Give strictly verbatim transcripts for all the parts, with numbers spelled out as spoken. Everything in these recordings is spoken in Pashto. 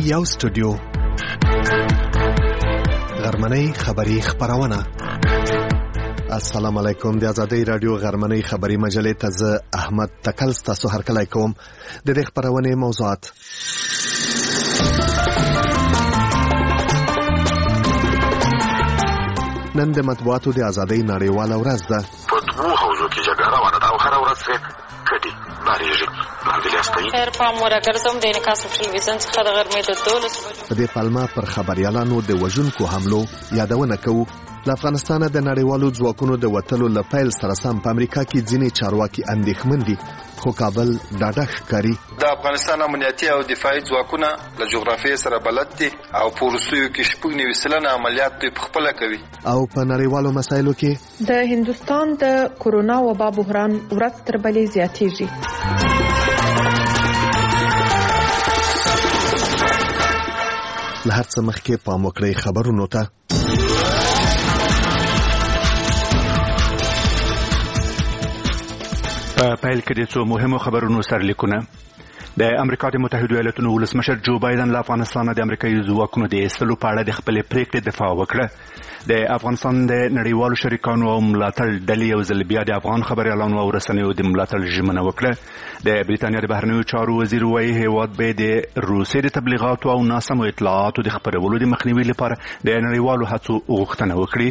یو سټوډیو غرمنۍ خبری خبرونه. السلام علیکم. د آزادۍ رادیو غرمنۍ خبری مجلې ته زه احمد تکل تاسو هرکلی کوم. د دې خبرونه موضوعات: نن د مطبوعاتو د آزادۍ نړیواله ورځ ده. په دوه حوزو کې جګړه روانه ده او هر ورځ کډي باریږي. خیر پام ورګرځم د انعکاس ټلویزیون څخه د غرمې د دولس بجو په دې پلمه پر خبريالانو د وژونکو حملو یادونه کوو. له افغانستانه د نړیوالو ځواکونو د وټلو لپیل سره سم په امریکا کې ځینې چارواکي اندېښمن دي، خو کابل ډاډه ښکاري. د افغانستان امنیتي او دفاعي ځواکونه له جغرافیې سره بلد دي او په وروستیو کې شپږ نوي سلنه عملیات دوی پخپله کوي. او په نړیوالو مسایلو کې د هندوستان د کورونا وبا بحران ورځ تر بلې زیاتېږي. له هر څه مخکې پام وکړئ خبرونو ته. په پیل کې د څو مهمو خبرونو سرلیکونه. د امریکا د متحده ایالاتونو ولسمشر جو بایدن له افغانستان د امریکایي ځواکونو د ایستلو په اړه د خپلې پریکړې دفاع وکړه. د افغانستان د نړیوالو شریکانو او ملاتړ ډلې یو ځل بیا د افغان خبريالانو او رسنیو د ملاتړ ژمنه وکړه. د بریتانیا د بهرنیو چارو وزیر وايي هیواد به د روسیې د تبلیغاتو او ناسمو اطلاعاتو د خپرولو د مخنیوي لپاره د نړیوالو هڅو غوښتنه وکړي.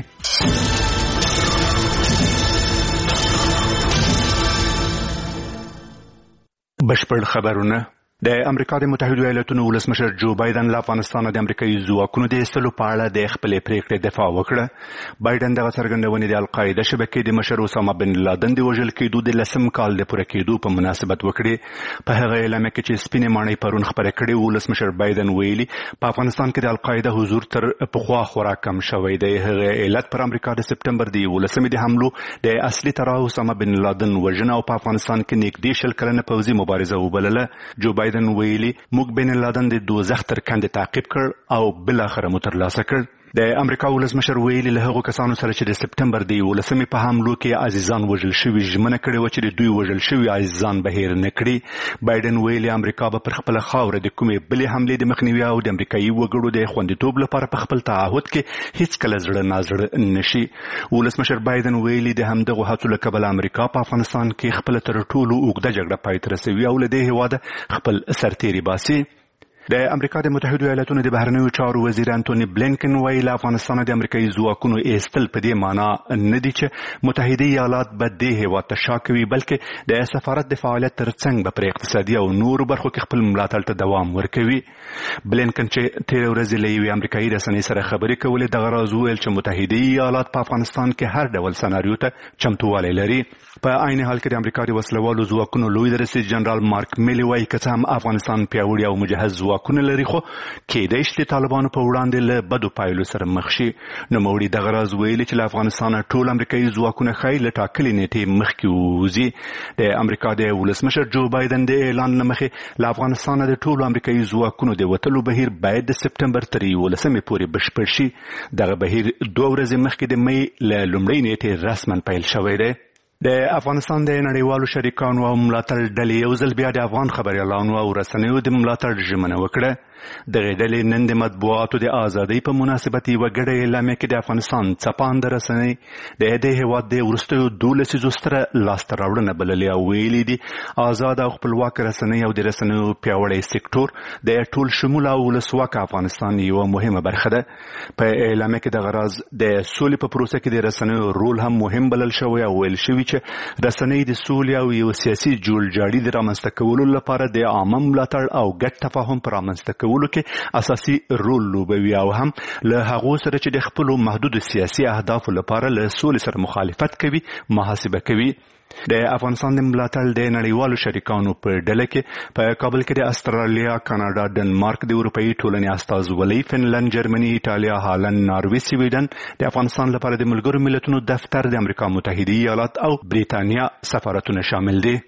بشپړ خبرونه. د امریکا د متحده ایالاتونو ولسمشر جو بایدن له افغانستان د امریکایي ځواکونو د ایستلو په اړه د خپلې پریکړې دفاع وکړه. بایدن دغه څرګندونې د القاعده شبکې د مشر اسامه بن لادن د وژل کېدو د لسم کال د پوره کېدو په مناسبت وکړي. په هغه اعلامیه کې چې سپینې ماڼۍ پرون خپره کړې، ولسمشر بایدن ویلي په افغانستان کې د القاعده حضور تر پخوا خورا کم شوی دی. هغه علت پر امریکا د سپټمبر د یولسمې د حملو د اصلي طرح اسامه بن لادن وژنه او په افغانستان کې نږدې شل کلنه پوځي مبارزه وبلله. جو بایدن ویلي موږ بن لادن د دوزخ تر کندې تعقیب کړ او بل اخره مو ترلاسه کړ. د امریکا ولسمشر ویلي له هغو کسانو سره چې د سپټمبر د یولسمې په حملو کې عزیزان وژل شوي ژمنه کړې وه چې د دوی وژل شوي عزیزان به هیر نه کړي. بایدن ویلي امریکا به پر خپله خاوره د کومې بلې حملې د مخنیوي او د امریکایي وګړو د خوندیتوب لپاره په خپل تعهد کې هیڅکله زړه نازړه نشي. ولسمشر بایدن ویلي د همدغو هڅو له کبله امریکا په افغانستان کې خپله تر ټولو اوږده جګړه پای ته رسوي او له دې هېواده خپل سرتیري باسي. د امریکا د متحده ایالاتونو د بهرنیو چارو وزیر انټونی بلینکن وایي له افغانستان د امریکایي ځواکونو ایستل په دې معنا نه دي چې متحده ایالات به دې هېواد ته شا کوي، بلکې د سفارت د فعالیت ترڅنګ به پر اقتصادي او نورو برخو کې خپل ملاتړ ته دوام ورکوي. بلینکن چې تېره ورځ له یوې امریکایي رسنۍ سره خبرې کولې دغه راز وویل چې متحده ایالات په افغانستان کې هر ډول سناریو ته چمتووالی لري. په عین حال کې د امریکا د وسلوالو ځواکونو لوی رئیس جنرال مارک میلي وایي که څه هم افغانستان پیاوړي او مجهز ځواکونه لري، خو کېدای شي د طالبانو په وړاندې له بدو پایلو سره مخ شي. نوموړي دغه راز ویلي چې له افغانستانه ټول امریکایي ځواکونه ښایي له ټاکلې نیټې مخکې ووځي. د امریکا د ولسمشر جو بایدن د اعلان له مخې له افغانستانه د ټولو امریکایي ځواکونو د وتلو بهیر باید د سپټمبر تر یولسمې پورې بشپړ شي. دغه بهیر دوه ورځې مخکې د مۍ له لومړۍ نیټې رسما پیل شوی دی. د افغانستان د نړیوالو شریکانو او ملاتړ ډلې یو ځل بیا د افغان خبريالانو او رسنیو د ملاتړ ژمنه وکړه. دغه ډلې نن د مطبوعاتو د آزادۍ په مناسبت یوه ګډه اعلامیه کې د افغانستان څپانده رسنۍ د دې هېواد د وروستیو دولس لسیزو ستره لاسته راوړنه بللې او ویلي دي آزاد او خپلواک رسنۍ او د رسنیو پیاوړی سکتور د ټول شموله او ولسواکه افغانستان یوه مهمه برخه ده. په اعلامیه کې دغه راز د سولې په پروسه کې د رسنیو رول هم مهم بلل شوی او ویل شوي چې رسنۍ د سولې او یو سیاسي جوړجاړي د رامنځته کولو لپاره د عامه ملاتړ او ګډ تفاهم پر رامنځته کولو کې اساسي رول لوبوي او هم له هغو سره چې د خپلو محدود سیاسي اهدافو لپاره له سولې سره مخالفت کوي محاسبه کوي. د افغانستان د ملاتړ د نړیوالو شریکانو په ډله کې په کابل کې د استرالیا، کاناډا، ډنمارک، د اروپایي ټولنې استازولۍ، فنلند، جرمني، ایټالیا، هالند، ناروې، سویډن، د افغانستان لپاره د ملګرو ملتونو دفتر، د امریکا متحده ایالات او بریتانیا سفارتونه شامل دي.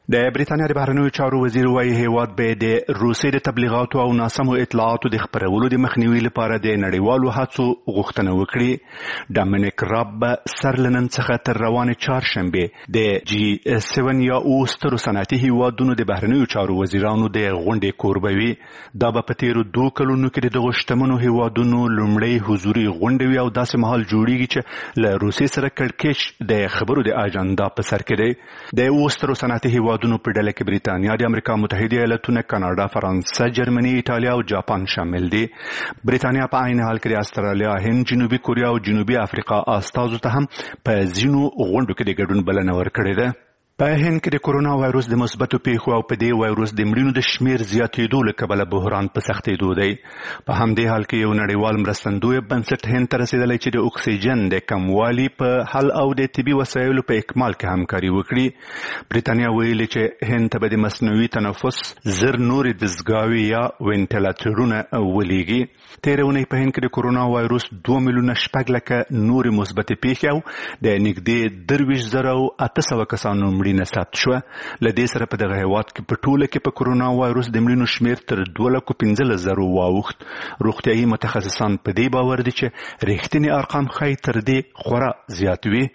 د بریتانیا د بهرنیو چارو وزیر وايي هیواد به د روسیې د تبلیغاتو او ناسمو اطلاعاتو د خپرولو د مخنیوي لپاره د نړیوالو هڅو غوښتنه وکړي. ډامینیک راب به سر له نن څخه تر روانې چهارشنبې د جی سیون یا اوو سترو صنعتي هیوادونو د بهرنیو چارو وزیرانو د غونډې کوربه وي. دا به په تېرو دوو کلونو کې د دغو شتمنو هیوادونو لومړی حضوري غونډه وي او داسې مهال جوړیږي چې له روسیې سره کړکېچ د خبرو د اجنډا په سر کې دی. د اوو سترو صنعتي هیوادونو په ډله کې بریتانیا، د امریکا متحده ایالاتونه، کاناډا، فرانسه، جرمني، ایټالیا او جاپان شامل دي. بریتانیا په عین حال کې د استرالیا، هند، جنوبي کوریا او جنوبي افریقا استازو ته هم په ځینو غونډو کې د ګډون بلنه ورکړې ده. په هند کې د کورونا وایروس د مثبتو پیښو او په دې وایروس د مړینو د شمیر زیاتېدو له کبله بحران په سختېدو دی. په همدې حال کې یو نړیوال مرستندوی بنسټ هند ته رسېدلی چې د اکسیجن د کموالي په حل او د طبي وسایلو په اکمال کې همکاري وکړي. بریتانیا ویلي چې هند ته به د مصنوعي تنفس زر نورې دستګاوې یا وینټیلاتورونه ولیږي. تېره اونۍ په هند کې د کورونا وایروس دوه میلیونه شپږ لکه نورې مثبتې پیښې او د نږدې درویشت زره او اته سوه کسانو مړینه ثبت شوه. له دې سره په دغه هېواد کې په ټوله کې په کورونا وایروس د مړینو شمیر تر دوه لکو پنځلس زرو واوښت. روغتیایي متخصصان په دې باور دي چې رښتینې ارقام ښایي تر دې خورا زیات وي.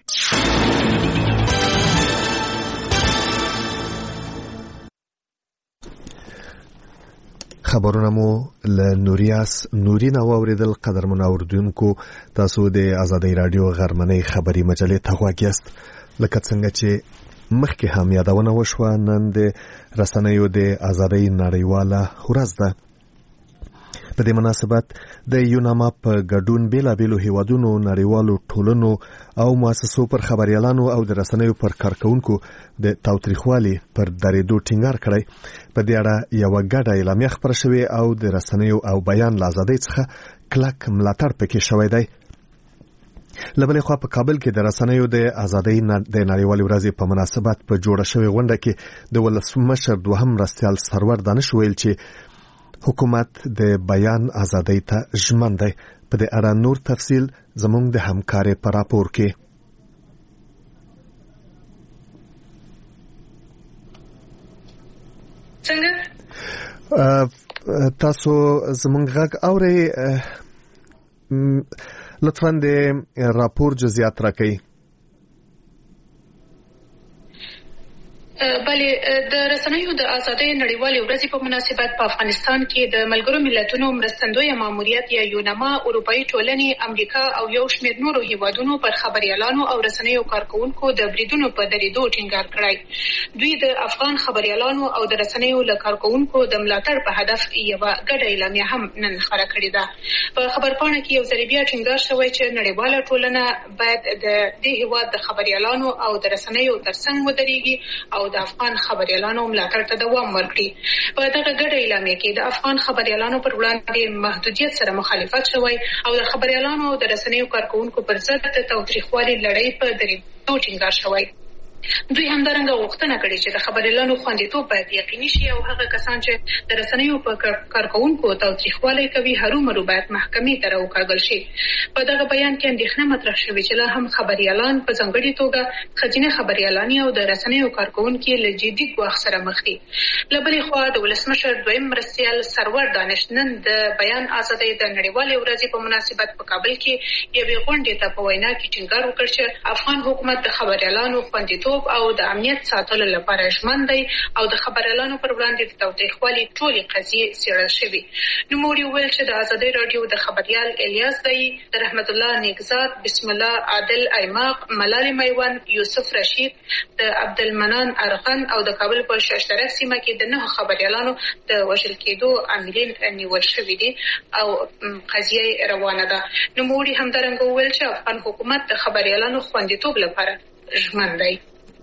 خبرونه مو له نوریاس نورین اوریدل. قدرمن اوردونکو، تاسو د آزادۍ رادیو غرمنۍ خبري مجلې ته غوږ یاست. لکه څنګه چې مخکې هم یادونه وشوه، نن د رسنیو د آزادۍ نړیواله ورځ ده. په دې مناسبت د یوناما په ګډون بیلابیلو هیوادونو، نړیوالو ټولنو او مؤسسو پر خبريالانو او د رسنیو پر کارکونکو د تاوتریخوالي پر درېدو ټینګار کړی. په دې اړه یو ګډه اعلامیه خپره شوې او د رسنیو او بیان له ازادۍ څخه کلک ملاتړ پکې شوی دی. لبلې خوا په کابل کې د رسنیو د ازادۍ د نړیوالې ورځې په مناسبت په جوړه شوې غونډه کې د ولسمشر دوهم مرستیال سرور دانش ویل چې حکومت د بیان ازادۍ ته ژمن دی. په دې اړه نور تفصیل زموږ د همکارۍ په راپور کې. څنګه تاسو زموږ غږ اورئ؟ لطفاً د راپور جزئیات راکړئ. بله، د رسنیو د ازادۍ نړیوالې ورځې په مناسبت په افغانستان کې د ملګرو ملتونو مرستندویه ماموریت یا یوناما، اروپایي ټولنې، امریکا او یو شمېر نورو هیوادونو پر خبریالانو او رسنیو کارکونکو د بریدونو په درېدو ټینګار کړی. دوی د افغان خبریالانو او د رسنیو له کارکونکو د ملاتړ په هدف یوه ګډه اعلامیه هم نن خپره کړې ده. په خبرپاڼه کې یو ځل بیا ټینګار شوی چې نړیواله ټولنه باید د دې هیواد د خبریالانو او د رسنیو ترڅنګ ودرېږي او د افغان خبریالانو ملاتړ ته دوام ورکړي. په دغه ګډه اعلامیه کې د افغان خبریالانو پر وړاندې محدودیت سره مخالفت شوی او د خبریالانو او د رسنیو کارکونکو پر ضد د تاوتریخوالي لړۍ په درېدو ټینګار شوی. دوی همدارنګه غوښتنه کړې چې د خبریالانو خوندیتوب باید یقیني شي او هغه کسان چې د رسنیو په کارکونکو تاوتریخوالی کوي هرومرو باید محکمې ته راوکاږل شي. په دغه بیان کې اندېښنه مطرح شوې چې لا هم خبریالان په ځانګړې توګه ښځینه خبریالانې او د رسنیو کارکونکي له جدي ګواښ سره مخ دي. له بلې خوا د ولسمشر دویم مرستیال سرور دانش نن د بیان ازادۍ د نړیوالې ورځې په مناسبت په کابل کې یوې غونډې ته په وینا کې ټینګار وکړ چې افغان حکومت د خبریالانو خوندیتوب او د امنیت ساتلو لپاره ژمن دی او د خبریالانو پر وړاندې د تاوتریخوالي ټولې قضیې څېړل شوي. نوموړي وویل چې د ازادۍ راډیو د خبریال الیاس دایي، د رحمت الله نیکزاد، بسم الله عادل ایماق، ملالۍ میوند، یوسف رشید، د عبدالمنان ارغن او د کابل په شاشترک سیمه کې د نهو خبریالانو د وژل کېدو عاملین نیول شوي دي او قضیه روانه ده. نوموړي همدارنګه وویل چې افغان حکومت د خبریالانو خوندیتوب لپاره ژمن دی.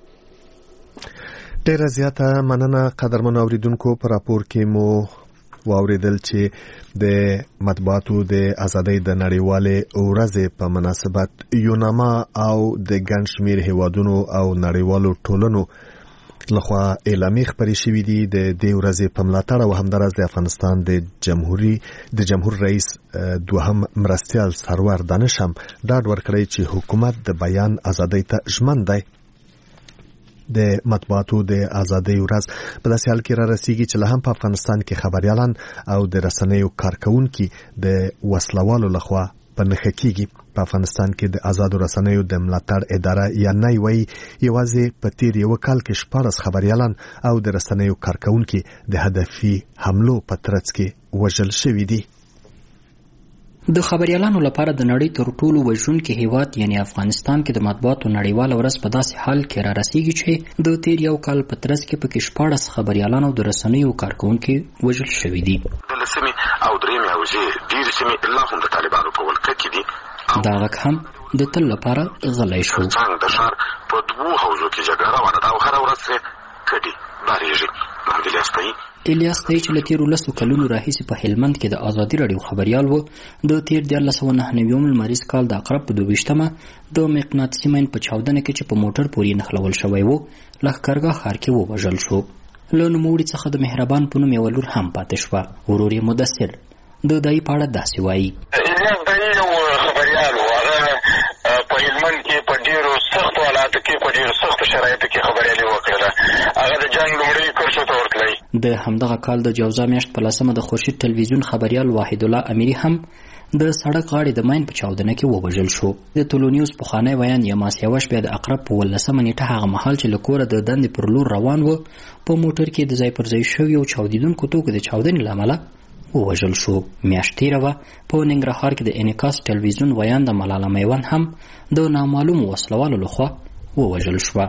ډیره زیاته مننه قدرمن اوریدونکو. په راپور کې مو واوریدل چې د مطبوعاتو د ازادۍ د نړیوالې ورځې په مناسبت یوناما او د ګڼ شمېر هیوادونو او نړیوالو ټولنو لخوا اعلامیې خپرې شوې دي د دې ورځې په ملاتړ او همداراز د افغانستان د جمهوریت د جمهور رئیس دوهم مرستیال سرور دانش هم ډاډ ورکړی چې حکومت د بیان ازادۍ ته ژمن دی. د مطبوعاتو د ازادۍ ورځ په داسې حال کې را رسیږي چې لا هم په افغانستان کې خبريالان او د رسنیو کارکونکي د وسلوالو لخوا په نښه کېږي. په افغانستان کې د آزادو رسنیو د ملاتړ اداره یا نای وایي یوازې په تیر یو کال کې شپاړس خبريالان او د رسنیو کارکونکي د هدفي حملو په ترڅ کې وژل شوي دي. د خبريالانو لپاره د نړۍ تر ټولو وژونکي هیواد یعنی افغانستان کې د مطبوعاتو نړیواله ورځ په داسې حال کې را رسیږي چې د تیر یو کال په ترڅ کې پکې شپاړس خبريالان او د رسنیو کارکونکي وژل شوي دي. د لسمې او درېمې حوزې ډېرې سیمې لا هم د طالبانو په ولکه کې دي. دا غږ هم د تل لپاره غلی شو. څنګه د ښار په دوو حوزو کې جګړه روانه ده او هره ورځ ترې کډې بارېږي. محمد الیاس تایي الیاس تایي چې له تېرو لسو کلونو راهیسې په هلمند کې د ازادي راډیو خبریال و. د تېر دیارلس سوه نهه نوي لمریز کال د عقرب په دوه ویشتمه د مقناطیسي ماین په چاودنه کې چې په موټر پورې نښلول شوی و لښکرګاه ښار کې ووژل شو. له نوموړي څخه د مهربان په نوم یوه لور هم پاتې شوه. ورور یې مدثر د دایي په اړه داسې وایي. الیاس دایي یو خبریال و. هغه په هلمند کې په ډېرو سختو حالاتو کې په ډېرو سختو شرایطو کې خبریالي وکړله. هغه د جنګ لومړي کرښو ته ورتلی. د همدغه کال د جوزا میاشت په لسمه د خورشید ټلویزیون خبریال واحد الله امیري هم د سړک غاړې د ماین په چاودنه کې ووژل شو. د تولونیوز پخوانی ویان یماس یوش بیا د عقرب په ولسمه نیټه هغه مهال چې له کوره د دندې پر لور روان و په موټر کې د ځای پر ځای شویو چاودیدونکو توکو د چاودنې له امله ووژل شو. میاشت تېره وه په ننګرهار کې د انعکاس ټلویزیون ویان د ملاله میوند هم د نامعلومو وسلوالو لخوا ووژل شوه.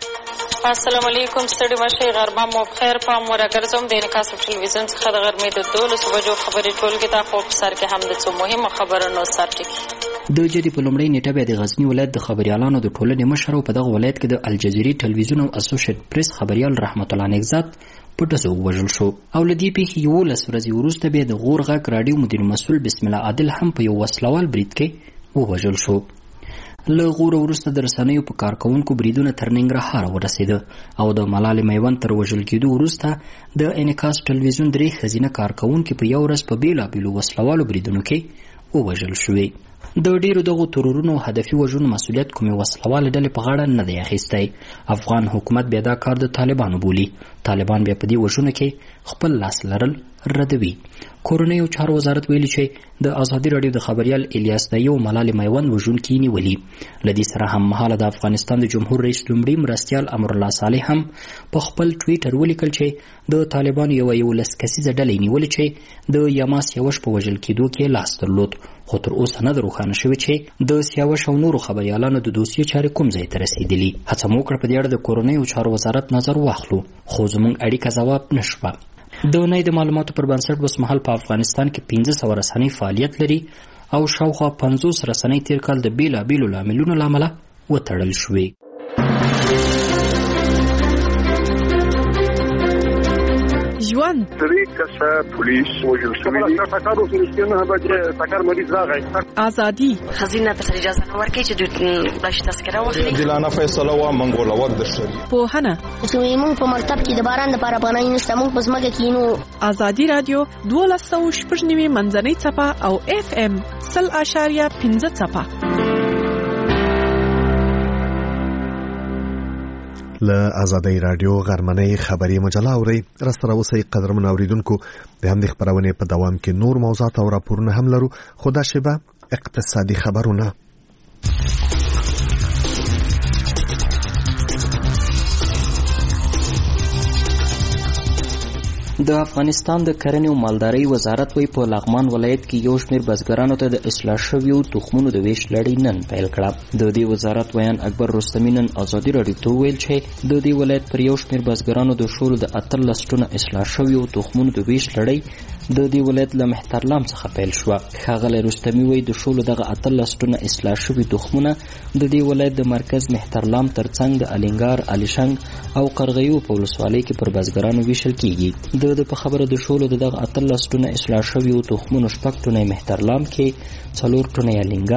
السلام علیکم. ستړي مشئ، غرمه مو بخیر. پام ورګرځوم د انعکاس ټلویزیون څخه د غرمې د دولسو بجو خبرې ټولګې ته. خو په سر کې هم د څو مهمو خبرونو سرټکي. د جدي په لومړۍ نیټه بیا د غزني ولایت د خبریالانو د ټولنې مشر او په دغه ولایت کې د الجزیرې ټلویزیون او اسوسییټ پریس خبریال رحمت الله نګزاد په ډزو ووژل شو. او له دې پیښې یولس ورځې وروسته بیا د غور غږ راډیو مدیر مسؤل بسم الله عادل هم په یو وسلوال برید کې ووژل شو. له غوره وروسته د رسنیو په کارکونکو بریدونه تر ننګرهار ورسېده او د ملالې میوند تر وژل کېدو وروسته د انعکاس ټلویزیون درې ښځینه کارکونکي په یو ورځ په بېلابېلو وسلوالو بریدونو کې ووژل شوې. د ډیرو دغو ترورونو هدفي وژنو مسؤلیت کومې وسلواله ډلې په غاړه نه دی اخیستی. افغان حکومت بیا دا کار د طالبانو بولي. طالبان بیا په دې وژنو کې خپل لاس لرل ردوي. کورنیو چارو وزارت ویلي چې د ازادي راډیو د خبریال الیاس دایي او ملالې میوند وژونکي نیولي. له دې سره هم مهاله د افغانستان د جمهور رئیس لومړي مرستیال امرالله صالح هم په خپل ټویټر ولیکل چې د طالبانو یوه یولس کسیزه ډله یې نیولې چې د یماس یوش په وژل کېدو کې لاس درلود. خو تر اوسه نه ده روښانه شوې چې د سیاوش او نورو خبریالانو د دوسیې چارې کوم ځای ته رسېدلي. هڅه مو وکړه په دې اړه د کورنیو چارو وزارت نظر واخلو، خو زموږ اړیکه ځواب نه شوه. د نړۍ د معلوماتو پر بنسټ اوسمهال په افغانستان کې پنځه سوه رسنۍ فعالیت لري او شاوخوا پنځوس رسنۍ تېر کال د بېلابېلو لاملونو له امله وتړل شوې. ژوند درې کسه پولیس وژل شوي دي. ټکر وسو نه بچ ټکر مریض راغی. ازادي خزینه ته اجازه نه ورکړي چې دوی بش تذکره واخلي. دلانه فیصله وا منګول ور د شری. پوهنه چې موږ په مکتب کې د باران لپاره پناه نشته، موږ په ځمکه کې نو. ازادي رادیو دولس سوه شپږ نوي منځنۍ څپه او اف ام سل اشاریه پنځه څپه. له ازادي رادیو غرمنۍ خبري مجله اوري. راسره اوسئ قدرمن اوریدونکو. د همدې خبرونه په دوام کې نور موضوعات او راپورونه هم لرو، خو دا شیبه اقتصادي خبرونه. د افغانستان د کرنې او مالدارۍ وزارت وی په لغمان ولایت کې یو شمېر بزګرانو ته د اصلاح شویو تخمونو د ویش لړۍ نن پیل کړه. د دې وزارت ویان اکبر رستمي نن ازادي راډیو ته وویل چې د دې ولایت پر یو شمېر بزګرانو د شولو د اتلس ټنه اصلاح شویو تخمونو د ویش لړۍ د دې ولایت له مهترلام څخه پیل شوه. ښاغلی رستمي وایي د شولو دغه اتلس ټنه اصلاح شوي تخمونه د دې ولایت د مرکز مهترلام ترڅنګ د الینګار، الیشنګ او قرغیو په ولسوالۍ کې پر بزګرانو ویشل کیږي. د د په خبره د شولو دغه اتلس ټنه اصلاح شویو تخمونو شپږ ټنه مهترلام کې، څلور ټنه الینګار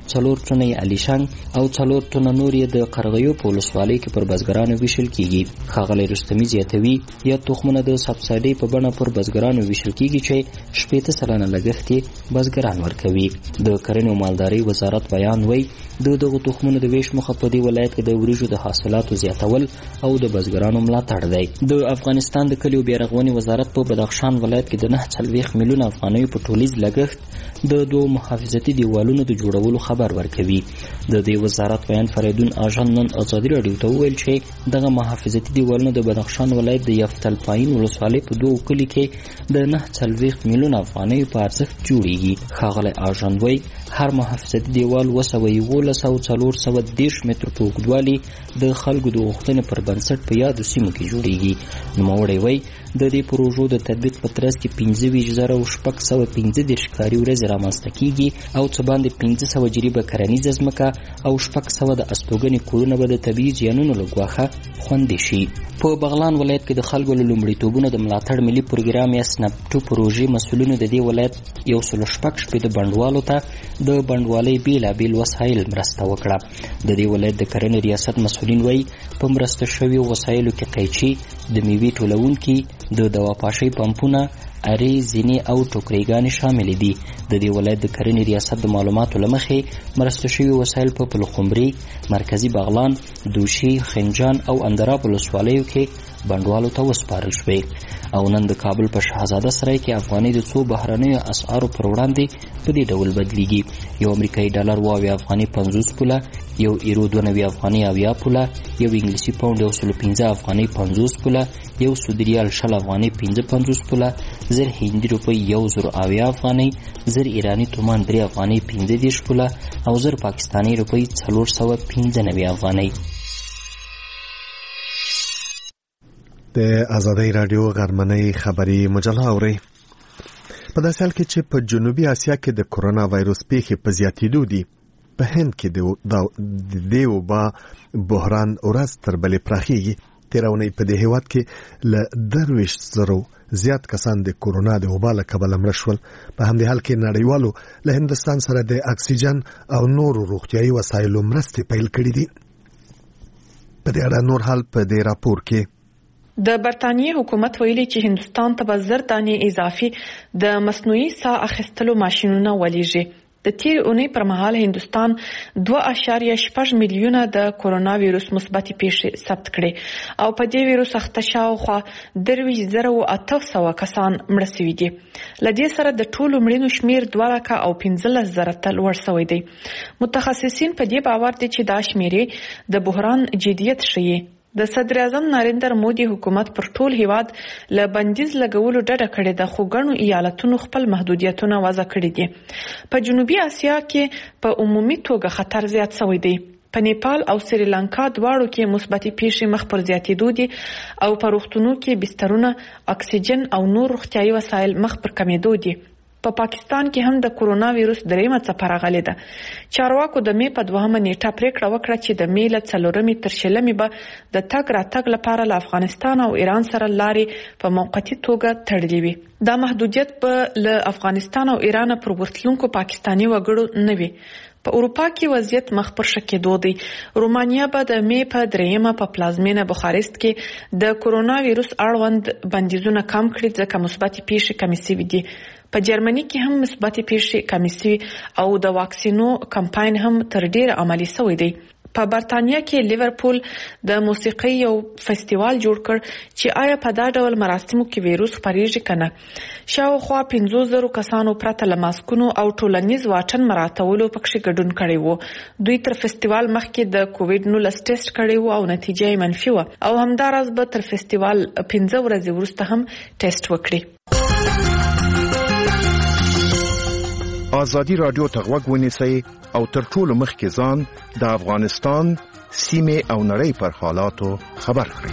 څلور ټنه یې الیشنګ او څلور ټنه نور یې د قرغیو په ولسوالۍ کې پر بزګرانو ویشل کیږي. ښاغلی رستمي زیاتوي یا تخمونه د سبسایډۍ په بڼه پر بزګرانو ویشل کیږي چې شپېته سلنه لګښت یې بزګران ورکوي. د کرنې او مالدارۍ وزارت بیان وایي د دغو تخمونو د ویش موخه په دې ولایت کې د وریجو د حاصلاتو زیاتول او د بزګرانو ملاتړ دی. د افغانستان د کلیو بیارغونې وزارت په بدخشان ولایت کې د نه څلوېښت میلیونه افغانیو په ټولیز لګښت د دوو محافظتي دیوالونو د جوړولو خبر ورکوي. د دې وزارت بیان فریدون آژان نن ازادي راډیو ته وویل چې دغه محافظتي دیوالونه د بدخشان ولایت د یفتل پایین ولسوالۍ په دوو کلي کې د نه څلوېښت میلیونه افغانیو په ارزښت جوړیږي. ښاغلی آژان وایي هر محافظتي دیوال اوه سوه یولس او څلور سوه دېرش مترو په اوږدوالي د خلکو د غوښتنې پر بنسټ په یادو سیمو کې جوړیږي. نوموړی وایي د دې پروژو د تطبیق په ترڅ کې پنځه ویشت زره او شپږ سوه پنځه دېرش کاري ورځې رامنځته کیږي او څه باندې پنځه سوه جریبه کرنیزه ځمکه او شپږ سوه د استوګنې کورونه به د طبیعي زیانونو له ګواښه خوندي شي. په بغلان ولایت کې د خلکو له لومړیتوبونو د ملاتړ ملي پروګرام یا سنپټو پروژې مسؤلینو د دې ولایت یو سل شپږ شپېته بڼوالو ته د بڼوالۍ بیلابیل وسایل مرسته وکړه. د دې ولایت د کرنې ریاست مسؤلین وایي په مرسته شویو وسایلو کې قیچي، د میوې ټولونکي، د دوا پاشۍ پمپونه، ارې، زینې او ټوکریګانې شامل دي. د دې ولایت د کرنې ریاست د معلوماتو له مخې مرسته شوي وسایل په پلخمري، مرکزي بغلان، دوشي، خنجان او اندراب ولسوالیو کې بڼوالو ته وسپارل شوې. او نن د کابل په شهزاده سرای کې افغانۍ د څو بهرنیو اسعارو پر وړاندې په دې ډول بدلیږي. یو امریکایي ډالر اوه اویا افغانۍ پنځوس پوله، یو ایرو دوه نوي افغانۍ اویا پوله، یو انګلیسي پاونډ یو سل پنځه افغانۍ پنځوس پوله، یو سعودي ریال شل افغانۍ پنځه پنځوس پوله، زر هندي روپۍ یو زر اویا افغانۍ، زر ایراني تومان درې افغانۍ پنځه دېرش پوله او زر پاکستاني روپۍ څلور سوه پنځه نوي افغانۍ. د آزادۍ راډیو غرمنۍ خبري مجله اورئ. په داسې حال کې چې په جنوبي اسیا کې د کرونا وایرس پیښې په زیاتېدو دي، په هند کې د دې وبا بحران ورځ تر بلې پراخېږي. تېره اونۍ په دې هېواد کې له درویشت زرو زیات کسان د کرونا د وبا له کبله مړه شول. په همدې حال کې نړیوالو له هندوستان سره د اکسیجن او نورو روغتیایي وسایلو مرستې پیل کړې دي. په دې اړه نور حال په دې راپور کې. د برتانیې حکومت ویلي چې هندوستان ته به زر دانې اضافي د مصنوعي ساه اخیستلو ماشینونه ولېږي. د تیر اونۍ پر مهال هندوستان دوه اعشاریه شپږ میلیونه د کرونا ویروس مثبتې پیښې ثبت کړې او په دې ویروس اخته شاوخوا درویشت زره او اته سوه کسان مړه شوي دي. له دې سره د ټولو مړینو شمیر دوه لکه او پنځلس زره ته لوړ شوی دی. متخصصین په دې باور دي چې دا شمیرې د بحران جدیت ښیي. د صدر اعظم نریندر مودي حکومت پر ټول هیواد له بندیز لګولو ډډه کړې ده، خو ګڼو ایالتونو خپل محدودیتونه وضع کړي دي. په جنوبي اسیا کې په عمومي توګه خطر زیات شوی دی. په نیپال او سریلانکا دواړو کې مثبتې پیښې مخ پر زیاتېدو دي او په روغتونونو کې بسترونه، اکسیجن او نور روغتیایي وسایل مخ پر کمېدو دي. په پا پاکستان کې هم د کرونا ویروس دریمه څپه راغلې ده. چارواکو د مې په دوهمه نیټه پریکړه وکړه چې د مې له څلورمې تر شلمې به د تګ راتګ لپاره له افغانستان او ایران سره لارې په موقتي توګه تړلې وي. دا محدودیت به له افغانستان او ایران پر ورتلونکو پاکستاني وګړو نه وي. په اروپا کې وضعیت مخ پر ښه کېدو دی. رومانیا به د مې په دریمه په پلازمینه بخارست کې د کرونا ویروس اړوند بندیزونه کم کړي ځکه مثبتې پیښې کمې شوې دي. په جرمني کې هم مثبتې پیښې کمې شوې او د واکسینو کمپاین هم تر ډیره عملي شوی دی. په برتانیا کې لیورپول د موسیقۍ یو فستیوال جوړ کړ چې آیا په دا ډول مراسمو کې ویروس خپریږي کنه. شاوخوا پنځوس زره کسانو پرته له ماسکونو او ټولنیز واټن مراعاتولو پکې ګډون کړی وو. دوی تر فستیوال مخکې د کووډ نولس ټیسټ کړی وو او نتیجه یې منفي وه او همداراز به تر فستیوال پنځه ورځې وروسته هم ټیسټ وکړي. آزادی رادیو ته غوږ ونیسئ او تر ټولو مخکې ځان د افغانستان سیمې او نړۍ پر حالاتو خبر کړئ.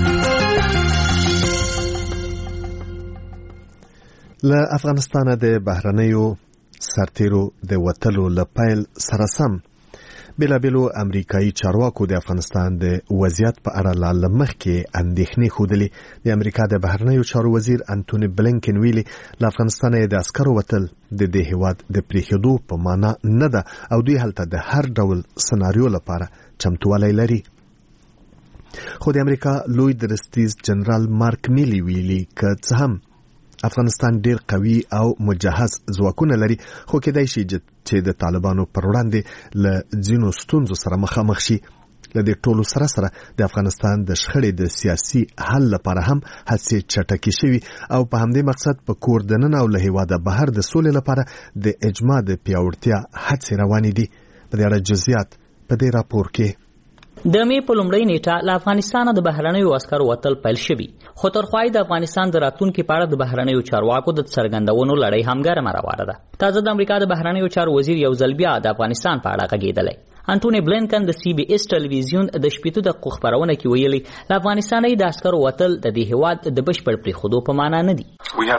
له افغانستانه د بهرنیو سرتیرو د وتلو له پیل سره سم بېلابېلو امریکایي چارواکو د افغانستان د وضعیت په اړه لا له مخکې اندېښنې ښودلې. د امریکا د بهرنیو چارو وزیر انټوني بلینکن ویلي له افغانستانه د عسکرو وتل د دې هېواد د پرېښودو په معنا نه ده او دوی هلته د هر ډول سناریو لپاره چمتووالی لري. خو د امریکا لوی درستیز جنرال مارک میلی ویلي که څه هم افغانستان ډیر قوي او مجهز ځواکونه لري، خو کېدای شي چې د طالبانو پر وړاندې له ځینو ستونزو سره مخامخ شي. له دې ټولو سره سره د افغانستان د شخړې د سیاسي حل لپاره هم هڅې چټکې شوي او په همدې مقصد په کور دننه او له هېواده بهر د سولې لپاره د اجماع د پیاوړتیا هڅې روانې دي. په دې اړه جزئیات په دې راپور کې. د مې په لومړۍ نیټه له افغانستانه د بهرنیو عسکرو وتل پیل شوي، خو ترخوای د افغانستان د راتلونکي په اړه د بهرنیو چارواکو د څرګندونو لړۍ هم ګرمه روانه ده. تازه د امریکا د بهرنیو چارو وزیر یو ځل بیا د افغانستان په اړه غږېدلی. انټوني بلینکن د سی بي اس ټلویزیون د شپېتو دقیقو خپرونه کې ویلي له افغانستانه د عسکرو وتل د دې هېواد د بشپړ پرېښودو په معنا نه دي.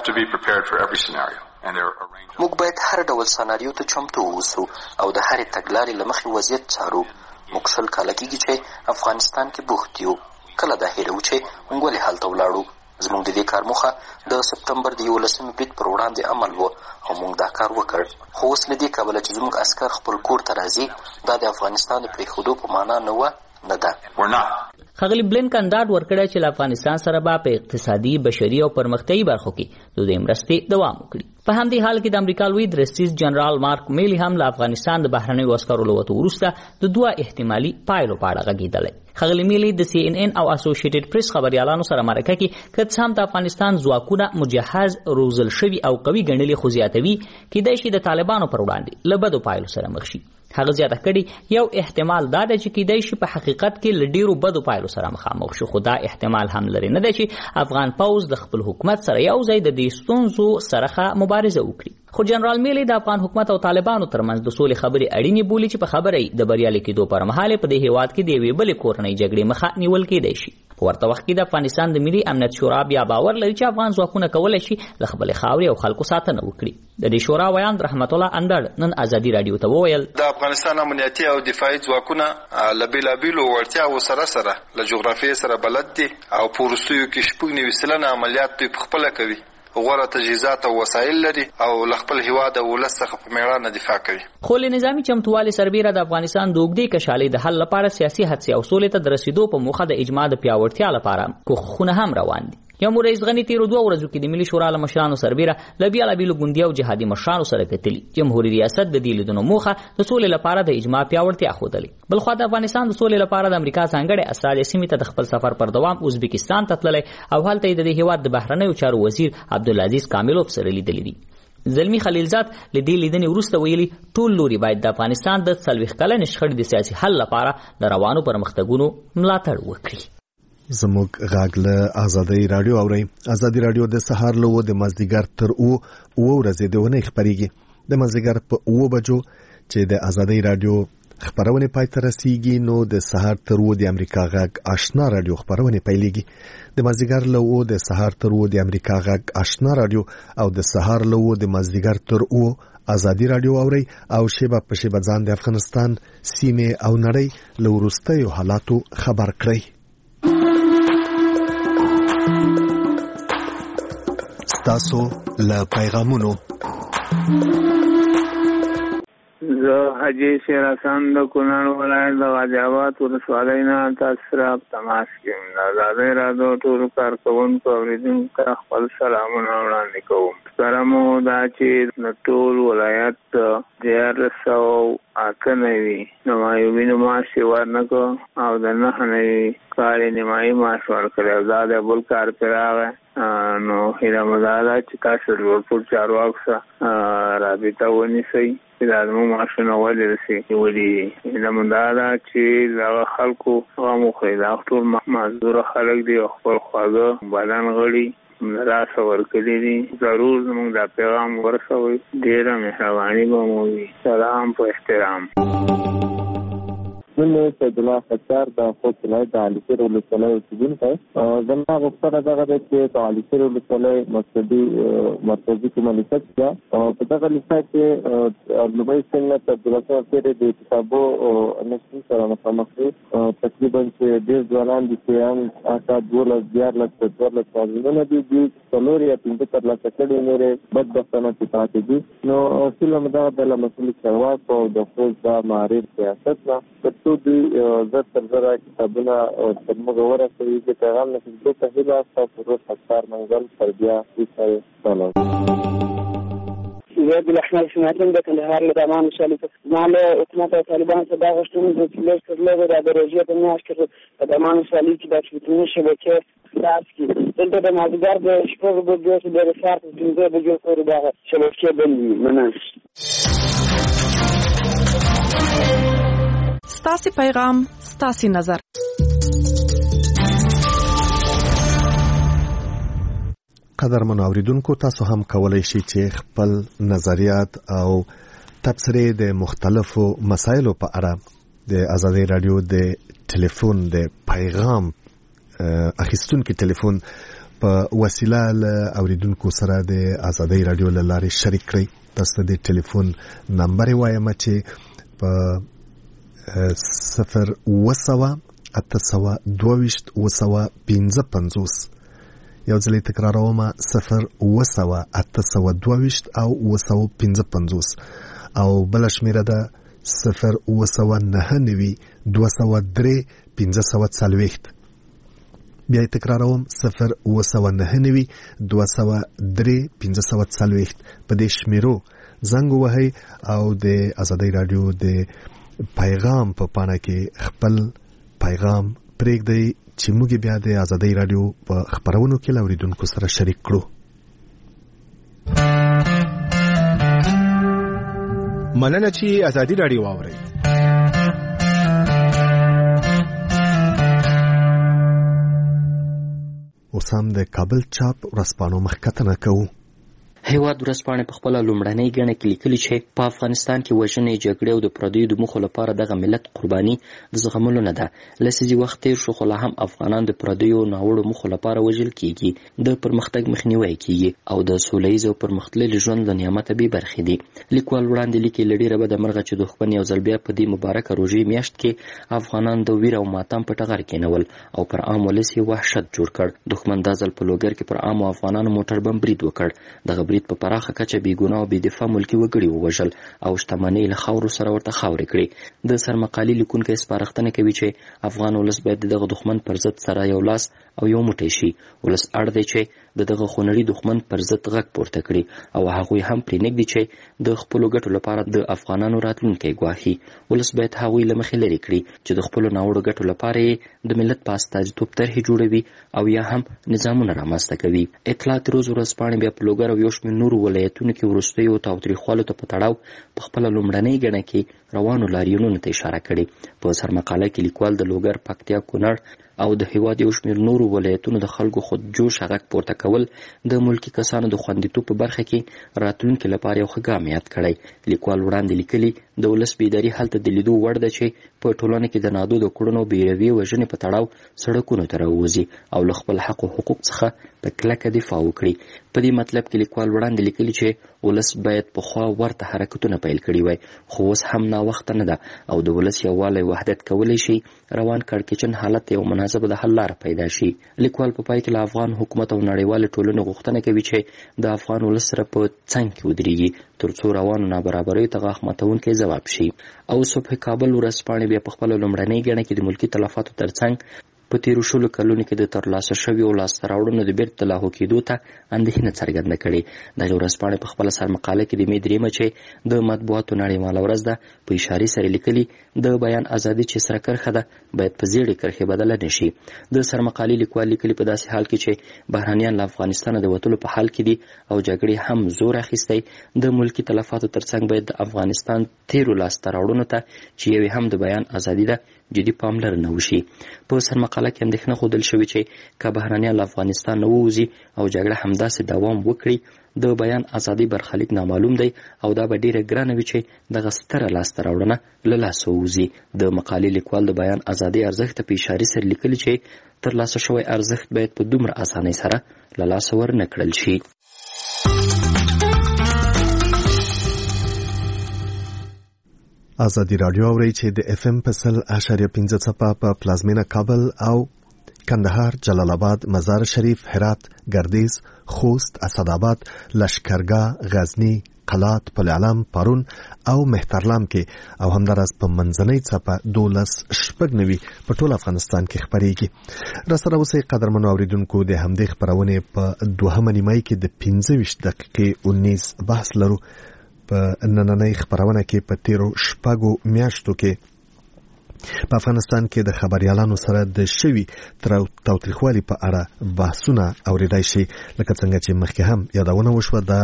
موږ باید هر ډول سناریو ته چمتو اوسو او د هرې تګلارې له مخې وضعیت څارو. موږ شل کاله کېږي چې افغانستان کې بوخت یو. کله دا هیرو چې موږ ولې هلته ولاړو؟ زموږ د دې کار موخه د سپتمبر د یولسمې برید پر وړاندې عمل و او موږ دا کار وکړ. خو اوس له دې کبله چې زموږ عسکر خپل کور ته راځي، دا د افغانستان د پرېښودو په معنا نه وه، نه ده. ښاغلي بلینکن ډاډ ورکړی چې له افغانستان سره به په اقتصادي، بشري او پرمختیایي برخو کې د دوی مرستې دوام وکړي. په همدې حال کې د امریکا لوی درستیز جنرال مارک میلی هم له افغانستان د بهرنیو عسکرو له وتو وروسته د دوه احتمالي پایلو په اړه غږېدلی. ښاغلي میلی د سی ان ان او اسوسییټډ پریس خبریالانو سره مرکه کې که څه هم د افغانستان ځواکونه مجهز، روزل شوي او قوي ګڼلي، خو زیاتوي کېدای شي د طالبانو پر وړاندې له بدو پایلو سره مخ شي. هغه زیاته کړي یو احتمال دا دی چې کېدای شي په حقیقت کې له ډېرو بدو پایلو سره مخامخ شو، خو دا احتمال هم لري نه دی چې افغان پوځ د خپل حکومت سره یو ځای د دې ستونزو سره مبارزه وکړي. خو جنرال میلی د افغان حکومت او طالبانو ترمنځ د سولې خبرې اړینې بولي چې په خبره د بریالي کېدو پر مهال په دې هېواد کې د یوې بلې کورنۍ جګړې مخه نیول کېدای شي. په ورته وخت کې د افغانستان د ملي امنیت شورا بیا باور لري چې افغان ځواکونه کولی شي له خپلې خاورې او خلکو ساتنه وکړي. د دې شورا ویاند رحمت الله اندړ نن ازادي راډیو ته وویل د افغانستان امنیتي او دفاعي ځواکونه له بېلابېلو وړتیاوو سره سره له جغرافیې سره بلد دي او په وروستیو کې شپږ نوي سلنه عملیات دوی پخپله کوي. غوره تجهیزات او وسایل لري او له خپل هېواد او ولس څخه په مېړانه دفاع کوي. خو له نظامي چمتووالي سربیره د افغانستان د اوږدې کشالۍ د حل لپاره سیاسي هڅې او سولې ته د رسېدو په موخه د اجماع د پیاوړتیا لپاره کوښښونه هم روان دي. یو رئیس غني تیرو دوه ورځو کې د ملي شورا له مشرانو سربیره له بېلابېلو ګوندي او جهادي مشرانو سره کتلي. جمهوري ریاست د دې لیدنو موخه د سولې لپاره د اجماع پیاوړتیا ښودلې. بلخوا د افغانستان د سولې لپاره د امریکا ځانګړی استازی سیمې ته د خپل سفر پر دوام ازبکستان ته تللی او هلته یې د دې هېواد د بهرنیو چارو وزیر عبدالعزیز کاملوف سره لیدلي دي. زلمی خلیلزاد له دې لیدنې وروسته ویلي ټول لوري باید د افغانستان د څلوېښت کلنې شخړې د سیاسي حل لپاره د روانو پرمختګونو ملاتړ وکړي. زموږ غږ له ازادي رادیو اورئ. ازادي رادیو د سهار له د مازدیګر تر او او ورځې د ونې خبريږي. د مازدیګر په او بجو چې د ازادي رادیو خبرونه پای ته رسیږي، نو د سهار تر او د امریکا غږ آشنا رادیو خبرونه پیلېږي. د مازدیګر له او د سهار تر او د امریکا غږ آشنا رادیو او د سهار له او د مازدیګر تر او ازادي رادیو اوري او شیبه په شیبه ځان د افغانستان سیمه او نړۍ له وروستیو حالاتو خبر کړئ. تاسو له پیغامونو زه حاجی شیر حسن د کونړ ولایت د غازي آباد ولسوالۍ نه تاسو سره تماس کوم. د ازادۍ راډیو ټولو کارکوونکو اورېدونکو ته خپل سلامونه وړاندې کوم. سره مو دا چې د ټول ولایت دیارلس سوه اته نوي نمایوبینو معاش یې ورنکړو او د نهه نوي کال یې نیمایي معاش ورکړی او دا د بل کار پرې راغی. نو هیله مو دا ده چې تاسو د لوړپوړ چارواکو سره رابطه ونیسئ چې دا زموږ معاشونه ولې رسي ولي. هیله مو دا ده چې دغه خلکو غم وخوري. دا ټول معذوره خلک دي او خپل خواږه بدن غړي راسه ورکړي دي. ضرور زموږ دا پیغام ورسوئ. ډېره مهرباني به مو وي. سلام په احترام. من سید الله فتار د خوست ولایت د علي شیر ولسوالۍ اوسېدونکی. زما غوښتنه دغه ده چې د علي شیر ولسوالۍ مرکزي مرکزي کومه لیسه ده، په دغه لیسه کې لومړی سنت عبدالرحمن تېرې د کتابو نشتون سره مخامخ دي. تقریبا چې ډېر ځوانان دي چې هم اکا دولس دیارلس څوارلس مضمونونه دي دي څلور یا پنځه ترلاسه کړي نورې بدبختانه چې پاتې دي. نو اصول همدغه د مسؤل چارواکو او د خوست د معارف سیاست نه څو دوی زر تر زره کتابونه تر موږ ورسوي چې پیغام نشي دې ته هیله ستاسو روز افکار منزل پر بیا وسایي سلام. زید الاحمد سمعتم د کندهار له دامان شالیف مال حکومت او طالبان څخه دا غوښتنه د چې لږ له د درجه په میاشت کې د دامان شالیف چې د فیتنې شبکې خلاص کړي دلته د مازیګر د شپږ بجو د رسارت د پنځه بجو پورې دا شبکې بندي مناش. ستاسي پیغام ستاسي نظر. قدرمن اوریدونکو تاسو هم کولای شئ چې خپل نظریات او تبصرې د مختلفو مسایلو په اړه د آزادۍ رادیو د ټلیفون د پیغام اخیستونکو ټلیفون په وسیله له اوریدونکو سره د آزادۍ رادیو له لارې شریک کړئ. تاسو د ټلیفون نمبر وایم چې په صفر وسوا اتسوا دوویشت وسوا پینزه پنځوس یو ځلې تکراروم صفر وسوا اتسوا دوویشت او وسوا پینزه پنځوس او بل شمیره ده صفر وسوا نهه نوي دوسوا درې پینزه سوا څلوېښت. بیا تکراروم صفر وسوا نهه نوي دوسوا درې پینزه سوا څلوېښت. په دې شمیرو زنګ ووهئ او د آزادۍ رادیو د پیغام په پاڼه کې خپل پیغام پرېږدئ چې موږ بیا د آزادۍ رادیو په خبرونو کې له اوریدونکو سره شریک کړو. مننه چې آزادۍ رادیو واورئ. اوس هم د کابل چاپ ورځپاڼو مخکتنه کوو. هیواد ورځپاڼې په خپله لومړنۍ ګڼه کې لیکلي چې په افغانستان کې وژنې جګړې او د پردیو د موخو لپاره دغه ملت قرباني د زغملو نه ده. لسیزې وخت تېر شو خو لا هم افغانان د پردیو ناوړو موخو لپاره وژل کیږي، د پرمختګ مخنیوی کیږي او د سوله ییز او پرمختللي ژوند له نعمته بې برخې دي. لیکوال وړاندې لیکي له ډېره بده مرغه چې دښمن یو ځل بیا په دې مبارکه روژې میاشت کې افغانان د ویر او ماتم په ټغر کېنول او پر عام ولس یې وحشت جوړ کړ. دښمن دا ځل په لوګر کې پر عامو افغانانو موټر بم برید وکړ. دغه برید په پراخه کچه بې ګناه او بې دفاع ملکي وګړي ووژل او شتمنۍ له خاورو سره ورته خاورې کړې. د سرمقالي لیکونکی سپارښتنه کوي چې افغان ولس باید دغه دښمن پر ضد سره یو لاس او یو موټی شي. ولس اړ دی چې د دغه خونړي دښمن پر ضد غږ پورته کړي او هغوی هم پرې نږدي چې د خپلو ګټو لپاره د افغانانو راتلونکی ګواښي. ولس باید هغوی له مخې لرې کړي چې د خپلو ناوړو ګټو لپاره یې د ملت په استازیتوب طرحې جوړوي او یا هم نظامونه رامنځته کوي. اطلاعات روز ورځپاڼې بیا په لوګر او یو شمېر نورو ولایتونو کې وروستیو تاوتریخوالو ته په تړاو په خپله لومړنۍ ګڼه کې روانو لاریونونو ته اشاره کړې. په سرمقاله کې لیکوال د لوګر، پکتیا، کونړ او د هیواد یو شمېر نورو ولایتونو د خلکو خود جوشه غږ پورته کول د ملکي کسانو د خوندیتوب په برخه کې راتلونکي لپاره یو ښه ګام یاد کړی. لیکوال وړاندې لیکلي د ولس بیداري هلته د لیدو وړ ده چې په ټولنه کې د نادودو کړنو بېروي وژنې په تړاو سړکونو ته راووځي او له خپل حق او حقوق څخه په کلکه دفاع وکړي. په دې مطلب کې لیکوال وړاندې لیکلي چې ولس باید پخوا ورته حرکتونه پیل کړي وای خو اوس هم ناوخته نه ده او د ولس یووالی وحدت کولی شي روان کړکېچن حالت یو مناسبه د حل لاره پیدا شي. لیکوال په پای کې له افغان حکومت او نړیوالې ټولنې غوښتنه کوي چې د افغان ولس سره په څنګ کې ودرېږي تر څو روانو نابرابریو ته غاښ ماتونکی ځواب شي. او صبح کابل ورځپاڼې بیا په خپله لومړنۍ ګڼه کې د ملکي تلفاتو ترڅنګ په تیرو شلو کلونو کې د ترلاسه شویو لاسته راوړنو د بیرته لاهو کېدو ته اندېښنه څرګنده کړې. دغې ورځپاڼې په خپله سرمقاله کې د مې درېیمه چې د مطبوعاتو نړیواله ورځ ده په اشارې سره لیکلي د بیان ازادي چې سره کرښه ده باید په زیړې کرښې بدله نه شي. د سرمقالې لیکوال لیکلي په داسې حال کې چې بهرانیان له افغانستانه د وتلو په حال کې دي او جګړې هم زور اخیستی د ملکي تلفاتو ترڅنګ باید د افغانستان تیرو لاسته راوړنو ته چې یوې هم د بیان ازادي ده جدي پاملرنه وشي. په سرمقاله مقاله کې اندېښنه ښودل شوې چې که بهرنیان له افغانستان نه ووځي او جګړه همداسې دوام وکړي د بیان ازادي برخلیک نامعلوم دی او دا به ډیره ګرانه وي چې دغه ستره لاسته راوړنه له لاسه ووځي. د مقالې لیکوال د بیان ازادي ارزښت ته په اشارې سره لیکلي چې ترلاسه شوی ارزښت باید په دومره اسانۍ سره له لاسه ورنه کړل شي. ازادي راډیو اوري چې د اف ام په سل اشاریه پنځه څپه په پلازمینه کابل او کندهار، جلال آباد، مزار شریف، هرات، گردیز، خوست، اسداباد، لشکرګاه، غزنی، قلات، پل علم، پارون او مهترلام کې او همدارس په منځنۍ څپه دولس شپږ نوي په ټول افغانستان کې خپرېږي. راسره اوسئ قدرمنو اوریدونکو، د همدې خپرونې په دوهمه نیمایي کې د پنځه ویشت دقیقې اونیس بحث لرو. په نننۍ خپرونه کې په تیرو شپږو میاشتو کې په افغانستان کې د خبريالانو سره د شوي تاوتریخوالي په اړه بحثونه اوریدای شي. لکه څنګه چې مخکې هم یادونه وشوه، دا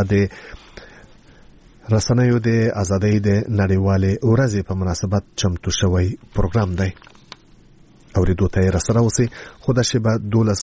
د رسنیو د ازادۍ د نړیوالې ورځې په مناسبت چمتو شوی پروګرام دی. اوریدو ته یې راسره اوسئ، خو دا شیبه دولس